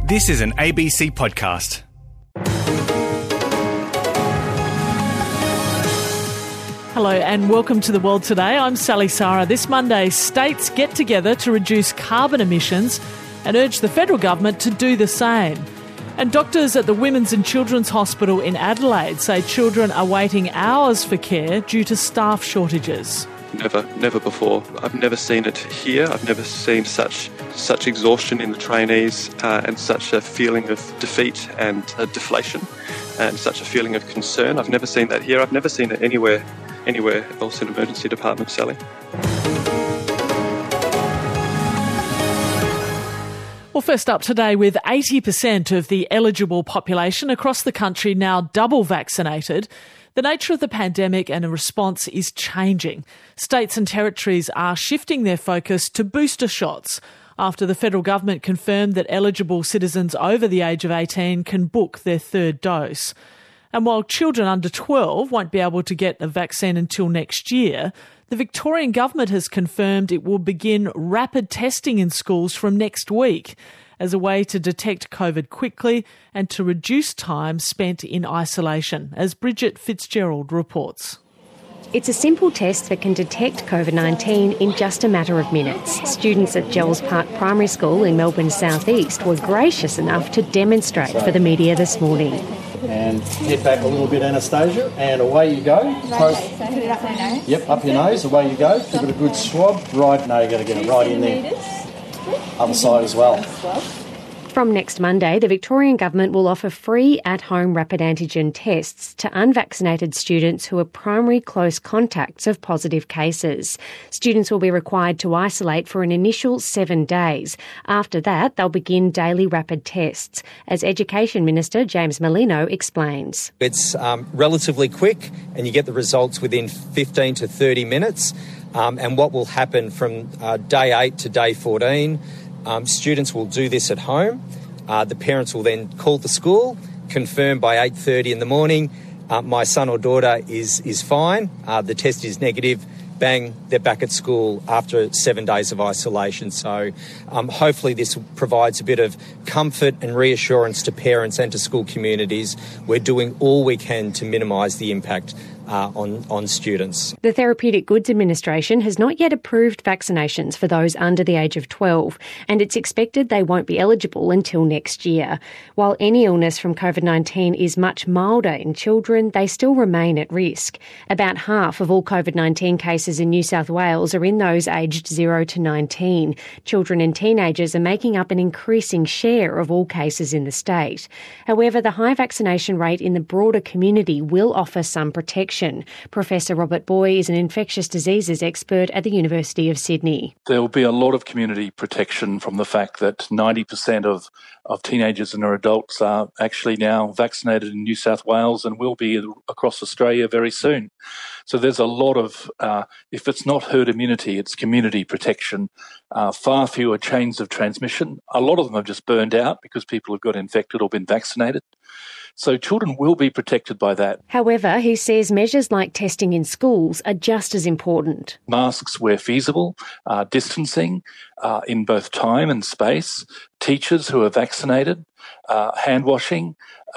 This is an ABC podcast. Hello and welcome to The World Today. I'm Sally Sara. This Monday, states get together to reduce carbon emissions and urge the federal government to do the same. And doctors at the Women's and Children's Hospital in Adelaide say children are waiting hours for care due to staff shortages. Never before. I've never seen it here. I've never seen such exhaustion in the trainees and such a feeling of defeat and deflation and such a feeling of concern. I've never seen that here. I've never seen it anywhere else in emergency department, Sally. Well, first up today, with 80% of the eligible population across the country now double vaccinated, the nature of the pandemic and a response is changing. States and territories are shifting their focus to booster shots after the federal government confirmed that eligible citizens over the age of 18 can book their third dose. And while children under 12 won't be able to get a vaccine until next year, the Victorian government has confirmed it will begin rapid testing in schools from next week as a way to detect COVID quickly and to reduce time spent in isolation, as Bridget Fitzgerald reports. It's a simple test that can detect COVID-19 in just a matter of minutes. Students at Jells Park Primary School in Melbourne's southeast were gracious enough to demonstrate for the media this morning. And head back a little bit, Anastasia, and away you go. Put it up my nose. Yep, up your nose, away you go. Give it a good swab. Right, now you've got to get it right in there. Other side as well. From next Monday, the Victorian Government will offer free at-home rapid antigen tests to unvaccinated students who are primary close contacts of positive cases. Students will be required to isolate for an initial 7 days. After that, they'll begin daily rapid tests, as Education Minister James Merlino explains. It's relatively quick and you get the results within 15 to 30 minutes. And what will happen from day 8 to day 14, students will do this at home. The parents will then call the school, confirm by 8:30 in the morning, my son or daughter is fine, the test is negative, bang, they're back at school after 7 days of isolation. So hopefully this provides a bit of comfort and reassurance to parents and to school communities. We're doing all we can to minimise the impact on students. The Therapeutic Goods Administration has not yet approved vaccinations for those under the age of 12, and it's expected they won't be eligible until next year. While any illness from COVID-19 is much milder in children, they still remain at risk. About half of all COVID-19 cases in New South Wales are in those aged 0 to 19. Children and teenagers are making up an increasing share of all cases in the state. However, the high vaccination rate in the broader community will offer some protection. Professor Robert Boy is an infectious diseases expert at the University of Sydney. There will be a lot of community protection from the fact that 90% of teenagers and adults are actually now vaccinated in New South Wales and will be across Australia very soon. So there's a lot of, if it's not herd immunity, it's community protection, far fewer chains of transmission. A lot of them have just burned out because people have got infected or been vaccinated. So children will be protected by that. However, he says measures like testing in schools are just as important. Masks where feasible, distancing in both time and space, teachers who are vaccinated, hand washing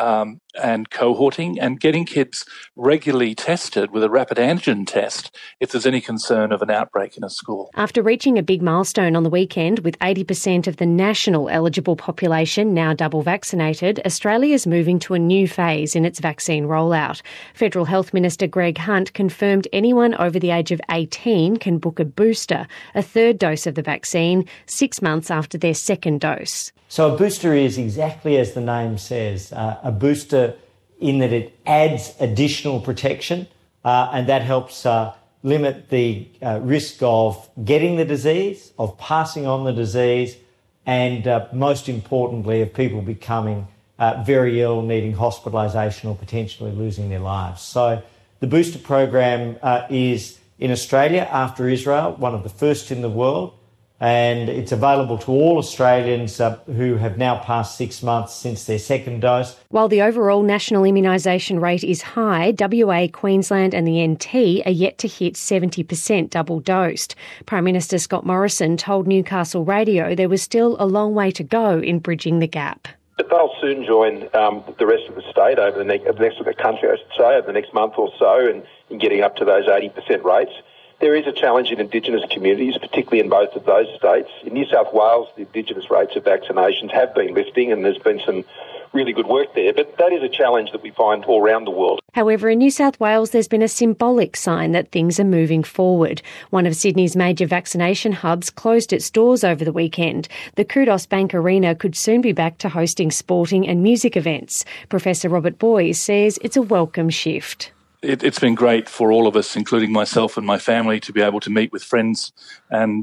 and cohorting, and getting kids regularly tested with a rapid antigen test if there's any concern of an outbreak in a school. After reaching a big milestone on the weekend with 80% of the national eligible population now double vaccinated, Australia is moving to a new phase in its vaccine rollout. Federal Health Minister Greg Hunt confirmed anyone over the age of 18 can book a booster, a third dose of the vaccine, 6 months after their second dose. So a booster is exactly as the name says, a booster in that it adds additional protection and that helps limit the risk of getting the disease, of passing on the disease, and most importantly of people becoming very ill, needing hospitalisation or potentially losing their lives. So the booster program is in Australia after Israel, one of the first in the world. And it's available to all Australians who have now passed 6 months since their second dose. While the overall national immunisation rate is high, WA, Queensland and the NT are yet to hit 70% double-dosed. Prime Minister Scott Morrison told Newcastle Radio there was still a long way to go in bridging the gap. But they'll soon join the rest of the state over the rest of the country, I should say, over the next month or so, and in getting up to those 80% rates. There is a challenge in Indigenous communities, particularly in both of those states. In New South Wales, the Indigenous rates of vaccinations have been lifting, and there's been some really good work there, but that is a challenge that we find all around the world. However, in New South Wales, there's been a symbolic sign that things are moving forward. One of Sydney's major vaccination hubs closed its doors over the weekend. The Kudos Bank Arena could soon be back to hosting sporting and music events. Professor Robert Boys says it's a welcome shift. It's been great for all of us, including myself and my family, to be able to meet with friends and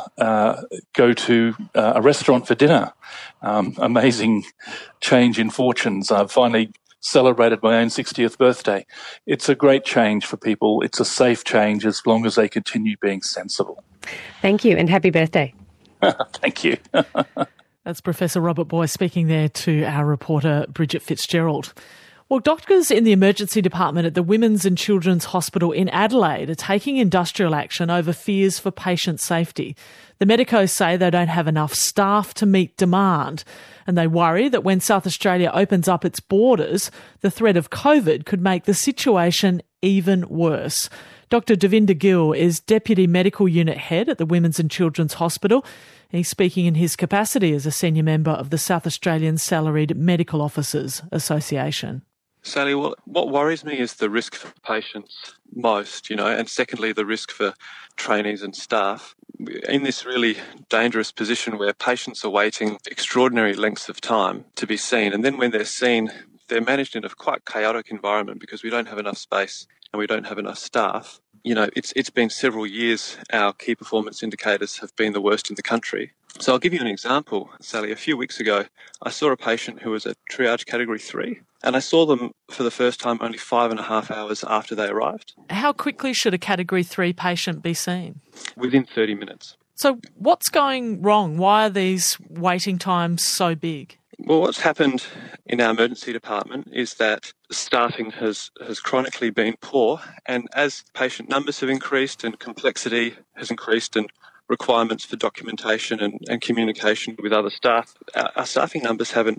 go to a restaurant for dinner. Amazing change in fortunes. I've finally celebrated my own 60th birthday. It's a great change for people. It's a safe change as long as they continue being sensible. Thank you and happy birthday. Thank you. That's Professor Robert Boys speaking there to our reporter Bridget Fitzgerald. Well, doctors in the emergency department at the Women's and Children's Hospital in Adelaide are taking industrial action over fears for patient safety. The medicos say they don't have enough staff to meet demand, and they worry that when South Australia opens up its borders, the threat of COVID could make the situation even worse. Dr Devinder Gill is Deputy Medical Unit Head at the Women's and Children's Hospital. He's speaking in his capacity as a senior member of the South Australian Salaried Medical Officers Association. Sally, what worries me is the risk for patients most, and secondly, the risk for trainees and staff. In this really dangerous position where patients are waiting extraordinary lengths of time to be seen, and then when they're seen, they're managed in a quite chaotic environment because we don't have enough space and we don't have enough staff. It's been several years our key performance indicators have been the worst in the country. So I'll give you an example, Sally. A few weeks ago, I saw a patient who was at triage category 3, and I saw them for the first time only 5.5 hours after they arrived. How quickly should a category 3 patient be seen? Within 30 minutes. So what's going wrong? Why are these waiting times so big? Well, what's happened in our emergency department is that staffing has chronically been poor, and as patient numbers have increased and complexity has increased and requirements for documentation and communication with other staff, our staffing numbers haven't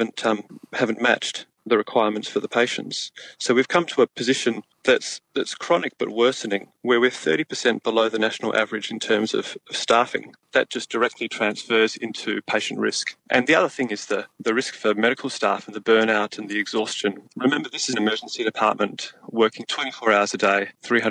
matched the requirements for the patients. So we've come to a position that's chronic but worsening, where we're 30% below the national average in terms of staffing. That just directly transfers into patient risk. And the other thing is the risk for medical staff and the burnout and the exhaustion. Remember, this is an emergency department working 24 hours a day,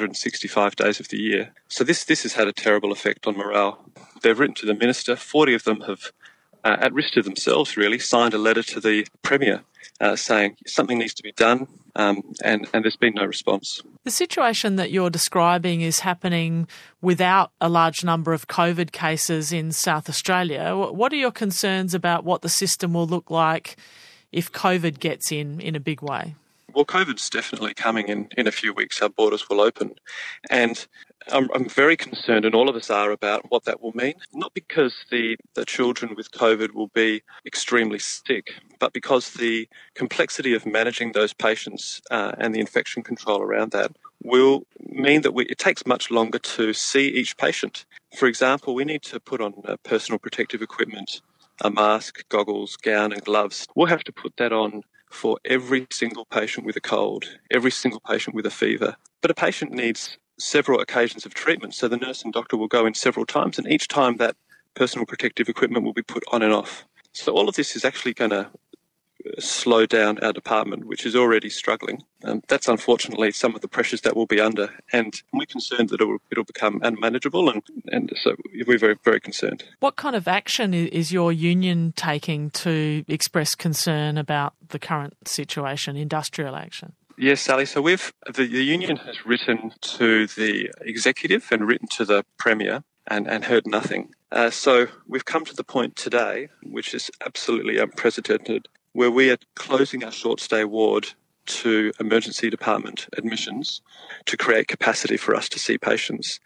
365 days of the year. So this has had a terrible effect on morale. They've written to the Minister. 40 of them have, at risk to themselves really, signed a letter to the Premier saying something needs to be done, and there's been no response. The situation that you're describing is happening without a large number of COVID cases in South Australia. What are your concerns about what the system will look like if COVID gets in a big way? Well, COVID's definitely coming in a few weeks. Our borders will open. And I'm very concerned, and all of us are, about what that will mean. Not because the children with COVID will be extremely sick, but because the complexity of managing those patients and the infection control around that will mean that it takes much longer to see each patient. For example, we need to put on personal protective equipment, a mask, goggles, gown and gloves. We'll have to put that on for every single patient with a cold, every single patient with a fever. But a patient needs several occasions of treatment, so the nurse and doctor will go in several times, and each time that personal protective equipment will be put on and off. So all of this is actually going to slow down our department, which is already struggling. That's unfortunately some of the pressures that we'll be under, and we're concerned that it'll become unmanageable, and so we're very, very concerned. What kind of action is your union taking to express concern about the current situation, industrial action? Yes, Sally. So the union has written to the executive and written to the Premier and heard nothing. So we've come to the point today, which is absolutely unprecedented, where we are closing our short stay ward to emergency department admissions to create capacity for us to see patients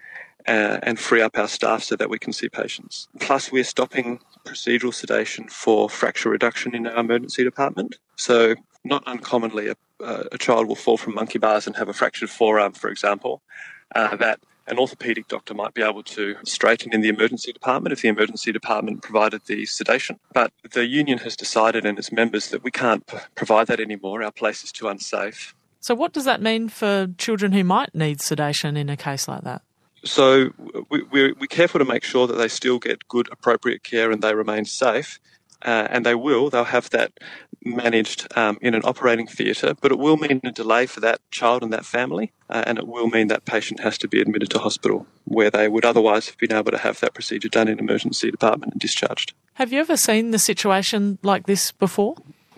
and free up our staff so that we can see patients. Plus, we're stopping procedural sedation for fracture reduction in our emergency department. So not uncommonly, a child will fall from monkey bars and have a fractured forearm, for example, that An orthopaedic doctor might be able to straighten in the emergency department if the emergency department provided the sedation. But the union has decided and its members that we can't provide that anymore. Our place is too unsafe. So what does that mean for children who might need sedation in a case like that? So we're careful to make sure that they still get good, appropriate care and they remain safe. And they'll have that managed in an operating theatre, but it will mean a delay for that child and that family, and it will mean that patient has to be admitted to hospital where they would otherwise have been able to have that procedure done in emergency department and discharged. Have you ever seen the situation like this before?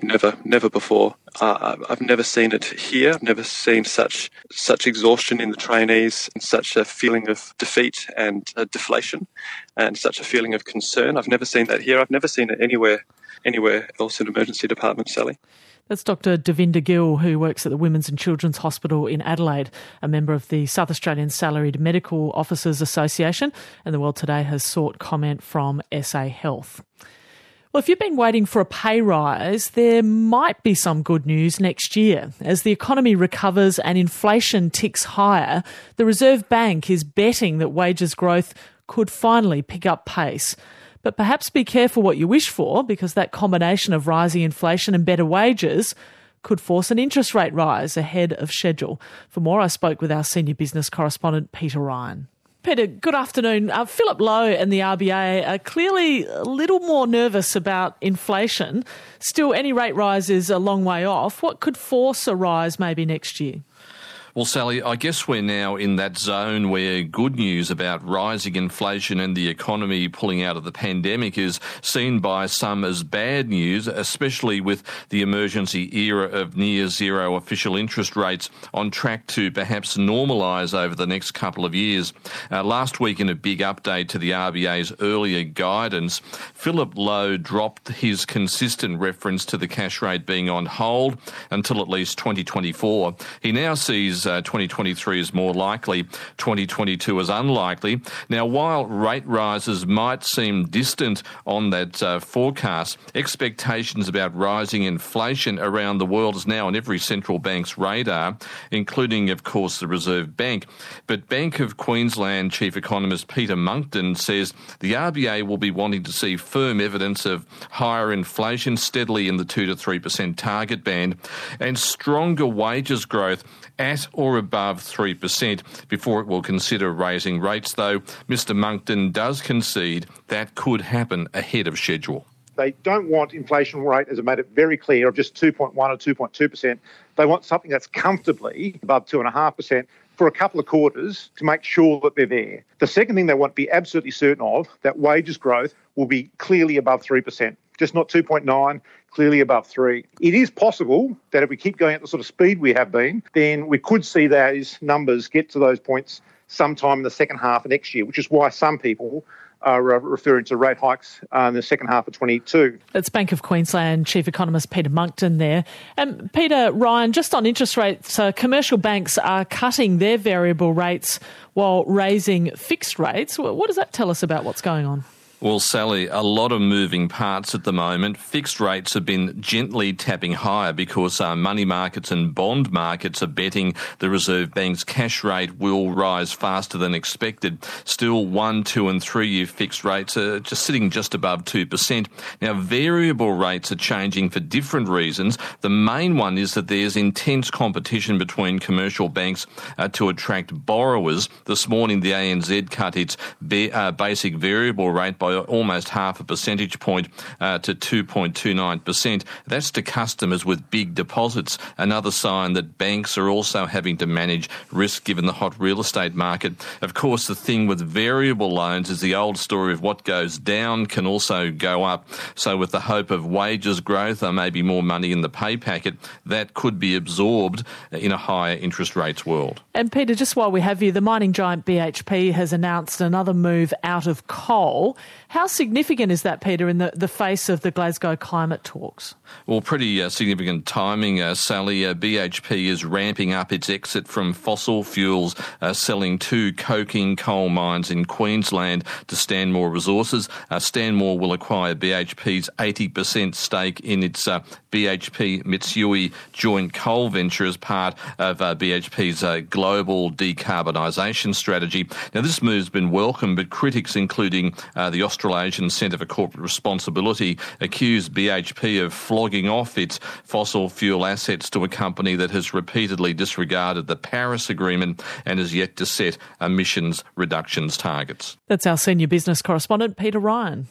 Never before. I've never seen it here. I've never seen such exhaustion in the trainees and such a feeling of defeat and deflation and such a feeling of concern. I've never seen that here. I've never seen it anywhere else in emergency department, Sally. That's Dr Devinder Gill, who works at the Women's and Children's Hospital in Adelaide, a member of the South Australian Salaried Medical Officers Association, and The World Today has sought comment from SA Health. Well, if you've been waiting for a pay rise, there might be some good news next year. As the economy recovers and inflation ticks higher, the Reserve Bank is betting that wages growth could finally pick up pace. But perhaps be careful what you wish for, because that combination of rising inflation and better wages could force an interest rate rise ahead of schedule. For more, I spoke with our senior business correspondent, Peter Ryan. Peter, good afternoon. Philip Lowe and the RBA are clearly a little more nervous about inflation. Still, any rate rise is a long way off. What could force a rise maybe next year? Well, Sally, I guess we're now in that zone where good news about rising inflation and the economy pulling out of the pandemic is seen by some as bad news, especially with the emergency era of near zero official interest rates on track to perhaps normalise over the next couple of years. Last week, in a big update to the RBA's earlier guidance, Philip Lowe dropped his consistent reference to the cash rate being on hold until at least 2024. He now sees 2023 is more likely, 2022 is unlikely. Now, while rate rises might seem distant on that forecast, expectations about rising inflation around the world is now on every central bank's radar, including, of course, the Reserve Bank. But Bank of Queensland Chief Economist Peter Monkton says the RBA will be wanting to see firm evidence of higher inflation steadily in the 2 to 3% target band and stronger wages growth at or above 3% before it will consider raising rates, though Mr Monkton does concede that could happen ahead of schedule. They don't want inflation rate, as I made it very clear, of just 2.1 or 2.2%. They want something that's comfortably above 2.5% for a couple of quarters to make sure that they're there. The second thing they want to be absolutely certain of, that wages growth will be clearly above 3%, just not 2.9, clearly above 3. It is possible that if we keep going at the sort of speed we have been, then we could see those numbers get to those points sometime in the second half of next year, which is why some people are referring to rate hikes in the second half of 22. That's Bank of Queensland Chief Economist Peter Monkton there. Peter Ryan, just on interest rates, commercial banks are cutting their variable rates while raising fixed rates. What does that tell us about what's going on? Well, Sally, a lot of moving parts at the moment. Fixed rates have been gently tapping higher because money markets and bond markets are betting the Reserve Bank's cash rate will rise faster than expected. Still, 1, 2 and 3 year fixed rates are just sitting just above 2%. Now, variable rates are changing for different reasons. The main one is that there's intense competition between commercial banks to attract borrowers. This morning, the ANZ cut its basic variable rate by almost half a percentage point to 2.29%. That's to customers with big deposits, another sign that banks are also having to manage risk given the hot real estate market. Of course, the thing with variable loans is the old story of what goes down can also go up. So with the hope of wages growth or maybe more money in the pay packet, that could be absorbed in a higher interest rates world. And Peter, just while we have you, the mining giant BHP has announced another move out of coal. How significant is that, Peter, in the face of the Glasgow climate talks? Well, pretty significant timing, Sally. BHP is ramping up its exit from fossil fuels, selling 2 coking coal mines in Queensland to Stanmore Resources. Stanmore will acquire BHP's 80% stake in its BHP Mitsui joint coal venture as part of BHP's global decarbonisation strategy. Now, this move has been welcomed, but critics, including the Australasian Centre for Corporate Responsibility, accuse BHP of flogging off its fossil fuel assets to a company that has repeatedly disregarded the Paris Agreement and has yet to set emissions reductions targets. That's our senior business correspondent, Peter Ryan.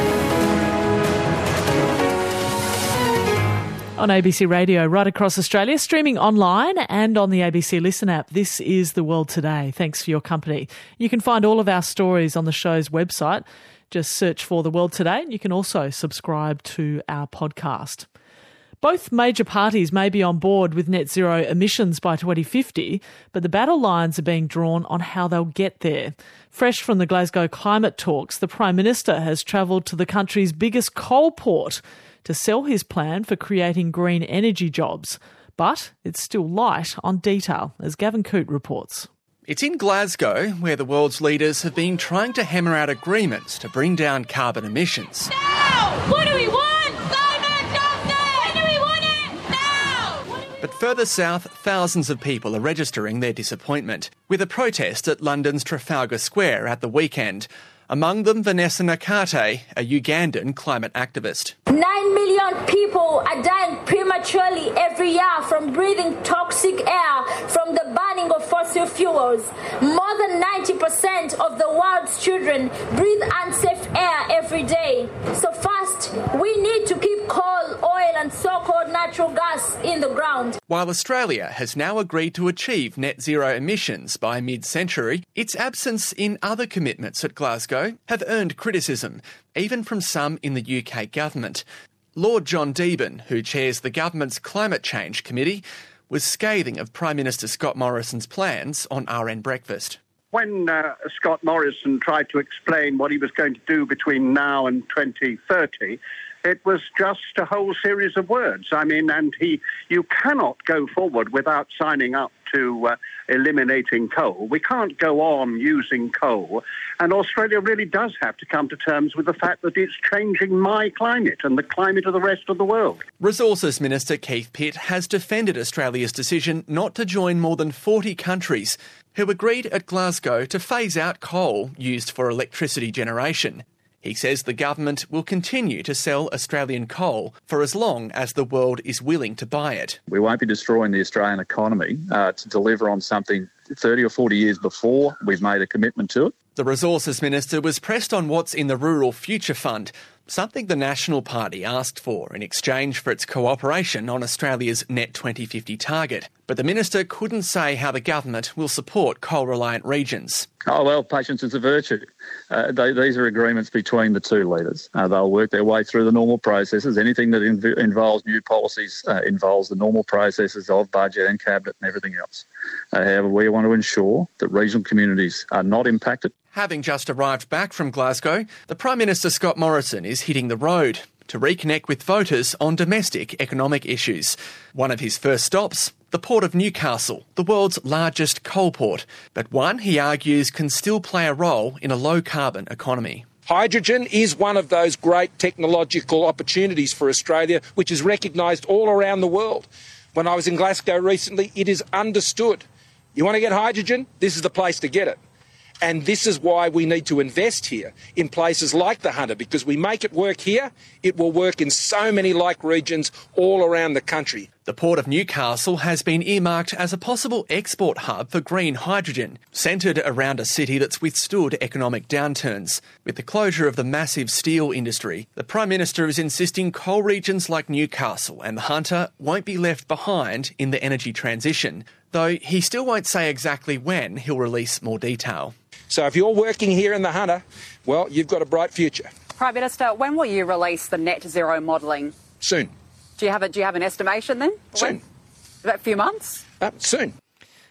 On ABC Radio right across Australia, streaming online and on the ABC Listen app. This is The World Today. Thanks for your company. You can find all of our stories on the show's website. Just search for The World Today, and you can also subscribe to our podcast. Both major parties may be on board with net zero emissions by 2050, but the battle lines are being drawn on how they'll get there. Fresh from the Glasgow climate talks, the Prime Minister has travelled to the country's biggest coal port to sell his plan for creating green energy jobs. But it's still light on detail, as Gavin Coote reports. It's in Glasgow where the world's leaders have been trying to hammer out agreements to bring down carbon emissions. Now! What do we want? Climate justice! When do we want it? Now! But further south, thousands of people are registering their disappointment, with a protest at London's Trafalgar Square at the weekend. Among them, Vanessa Nakate, a Ugandan climate activist. 9 million people are dying prematurely every year from breathing toxic air from the burning of fossil fuels. More than 90% of the world's children breathe unsafe air every day. So first, we need to keep coal, oil and so-called natural gas in the ground. While Australia has now agreed to achieve net zero emissions by mid-century, its absence in other commitments at Glasgow have earned criticism, even from some in the UK government. Lord John Deben, who chairs the government's Climate Change Committee, was scathing of Prime Minister Scott Morrison's plans on RN Breakfast. When Scott Morrison tried to explain what he was going to do between now and 2030, it was just a whole series of words. I mean, you cannot go forward without signing up to eliminating coal. We can't go on using coal. And Australia really does have to come to terms with the fact that it's changing my climate and the climate of the rest of the world. Resources Minister Keith Pitt has defended Australia's decision not to join more than 40 countries who agreed at Glasgow to phase out coal used for electricity generation. He says the government will continue to sell Australian coal for as long as the world is willing to buy it. We won't be destroying the Australian economy to deliver on something 30 or 40 years before we've made a commitment to it. The Resources Minister was pressed on what's in the Rural Future Fund, something the National Party asked for in exchange for its cooperation on Australia's net 2050 target. But the Minister couldn't say how the government will support coal-reliant regions. Oh, well, patience is a virtue. These are agreements between the two leaders. They'll work their way through the normal processes. Anything that involves new policies involves the normal processes of budget and cabinet and everything else. However, we want to ensure that regional communities are not impacted. Having just arrived back from Glasgow, the Prime Minister Scott Morrison is hitting the road to reconnect with voters on domestic economic issues. One of his first stops, the Port of Newcastle, the world's largest coal port, but one he argues can still play a role in a low-carbon economy. Hydrogen is one of those great technological opportunities for Australia, which is recognised all around the world. When I was in Glasgow recently, it is understood. You want to get hydrogen? This is the place to get it. And this is why we need to invest here in places like the Hunter, because we make it work here, it will work in so many like regions all around the country. The Port of Newcastle has been earmarked as a possible export hub for green hydrogen, centred around a city that's withstood economic downturns. With the closure of the massive steel industry, the Prime Minister is insisting coal regions like Newcastle and the Hunter won't be left behind in the energy transition, though he still won't say exactly when he'll release more detail. So if you're working here in the Hunter, well, you've got a bright future. Prime Minister, when will you release the net zero modelling? Soon. Do you have an estimation then? Soon. About a few months? Soon.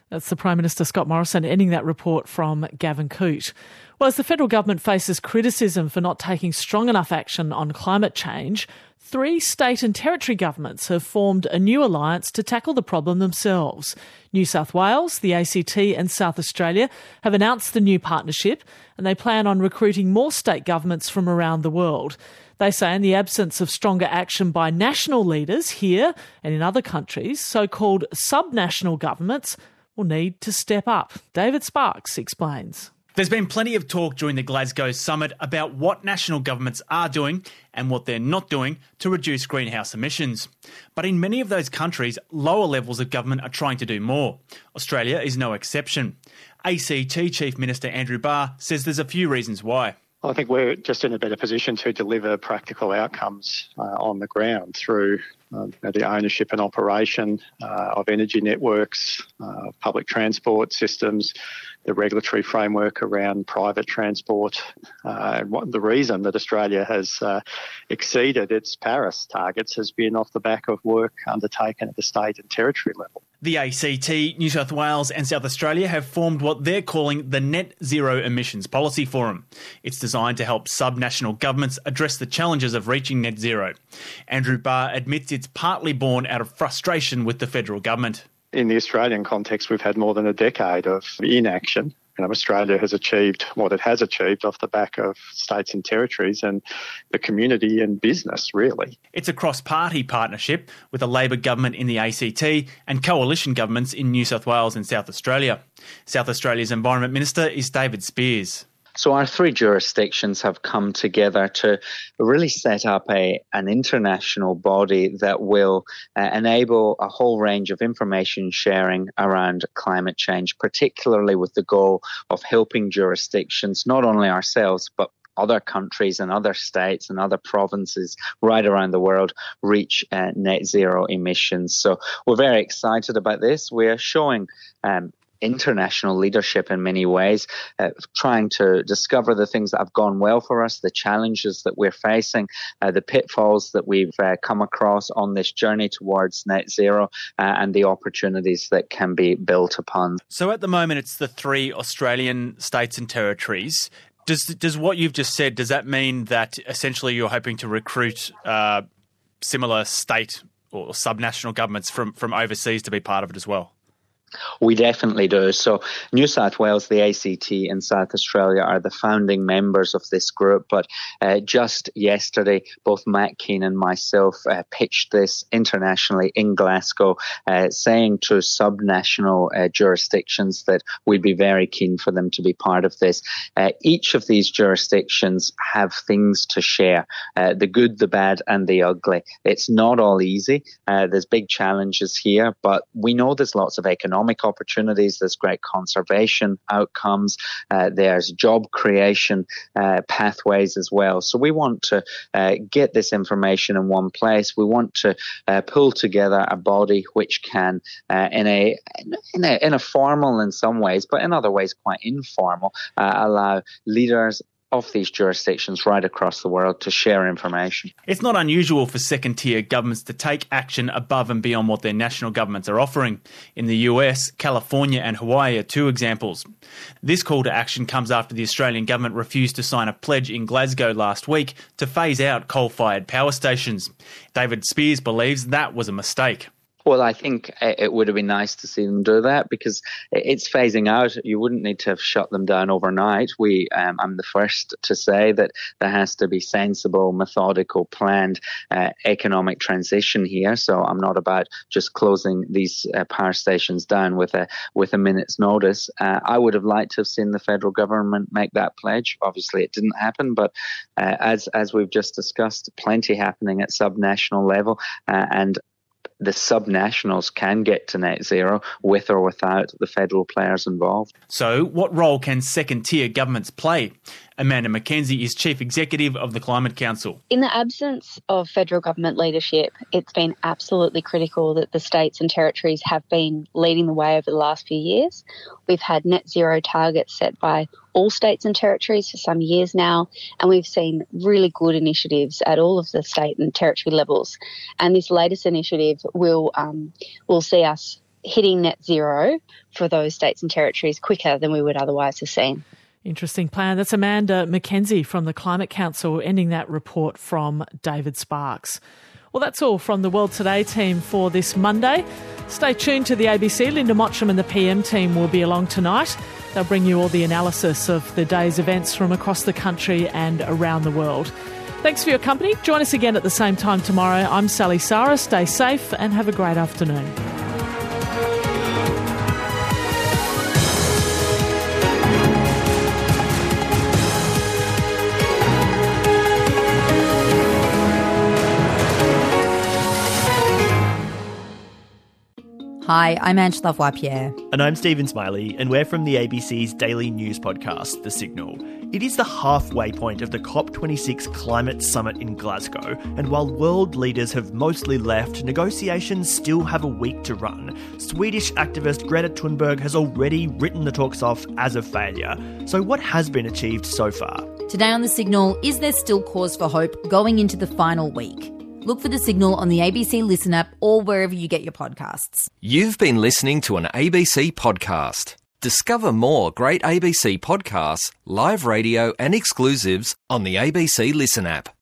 That's the Prime Minister Scott Morrison ending that report from Gavin Coote. Well, as the federal government faces criticism for not taking strong enough action on climate change, 3 state and territory governments have formed a new alliance to tackle the problem themselves. New South Wales, the ACT and South Australia have announced the new partnership, and they plan on recruiting more state governments from around the world. They say in the absence of stronger action by national leaders here and in other countries, so-called subnational governments will need to step up. David Sparks explains. There's been plenty of talk during the Glasgow summit about what national governments are doing and what they're not doing to reduce greenhouse emissions. But in many of those countries, lower levels of government are trying to do more. Australia is no exception. ACT Chief Minister Andrew Barr says there's a few reasons why. I think we're just in a better position to deliver practical outcomes on the ground through the ownership and operation of energy networks, public transport systems, the regulatory framework around private transport. The reason that Australia has exceeded its Paris targets has been off the back of work undertaken at the state and territory level. The ACT, New South Wales and South Australia have formed what they're calling the Net Zero Emissions Policy Forum. It's designed to help subnational governments address the challenges of reaching net zero. Andrew Barr admits it's partly born out of frustration with the federal government. In the Australian context, we've had more than a decade of inaction. Australia has achieved what it has achieved off the back of states and territories and the community and business, really. It's a cross-party partnership with a Labor government in the ACT and coalition governments in New South Wales and South Australia. South Australia's Environment Minister is David Speers. So our 3 jurisdictions have come together to really set up an international body that will enable a whole range of information sharing around climate change, particularly with the goal of helping jurisdictions, not only ourselves, but other countries and other states and other provinces right around the world reach net zero emissions. So we're very excited about this. We're showing international leadership in many ways, trying to discover the things that have gone well for us, the challenges that we're facing, the pitfalls that we've come across on this journey towards net zero, and the opportunities that can be built upon. So at the moment, it's the 3 Australian states and territories. Does what you've just said, does that mean that essentially you're hoping to recruit similar state or subnational governments from overseas to be part of it as well? We definitely do. So New South Wales, the ACT and South Australia are the founding members of this group. But just yesterday, both Matt Keane and myself pitched this internationally in Glasgow, saying to subnational jurisdictions that we'd be very keen for them to be part of this. Each of these jurisdictions have things to share, the good, the bad and the ugly. It's not all easy. There's big challenges here, but we know there's lots of economic opportunities, there's great conservation outcomes, there's job creation pathways as well. So we want to get this information in one place. We want to pull together a body which can, in a formal in some ways, but in other ways quite informal, allow leaders of these jurisdictions right across the world to share information. It's not unusual for second-tier governments to take action above and beyond what their national governments are offering. In the US, California and Hawaii are 2 examples. This call to action comes after the Australian government refused to sign a pledge in Glasgow last week to phase out coal-fired power stations. David Speers believes that was a mistake. Well, I think it would have been nice to see them do that because it's phasing out. You wouldn't need to have shut them down overnight. I'm the first to say that there has to be sensible, methodical, planned economic transition here. So I'm not about just closing these power stations down with a minute's notice. I would have liked to have seen the federal government make that pledge. Obviously, it didn't happen, but as we've just discussed, plenty happening at subnational level, and the subnationals can get to net zero with or without the federal players involved. So what role can second-tier governments play? Amanda McKenzie is Chief Executive of the Climate Council. In the absence of federal government leadership, it's been absolutely critical that the states and territories have been leading the way over the last few years. We've had net zero targets set by all states and territories for some years now, and we've seen really good initiatives at all of the state and territory levels. And this latest initiative will see us hitting net zero for those states and territories quicker than we would otherwise have seen. Interesting plan. That's Amanda Mackenzie from the Climate Council, ending that report from David Sparks. Well, that's all from the World Today team for this Monday. Stay tuned to the ABC. Linda Mottram and the PM team will be along tonight. They'll bring you all the analysis of the day's events from across the country and around the world. Thanks for your company. Join us again at the same time tomorrow. I'm Sally Sara. Stay safe and have a great afternoon. Hi, I'm Angela Voipierre. And I'm Stephen Smiley, and we're from the ABC's daily news podcast, The Signal. It is the halfway point of the COP26 Climate Summit in Glasgow, and while world leaders have mostly left, negotiations still have a week to run. Swedish activist Greta Thunberg has already written the talks off as a failure. So what has been achieved so far? Today on The Signal, is there still cause for hope going into the final week? Look for The Signal on the ABC Listen app or wherever you get your podcasts. You've been listening to an ABC podcast. Discover more great ABC podcasts, live radio and exclusives on the ABC Listen app.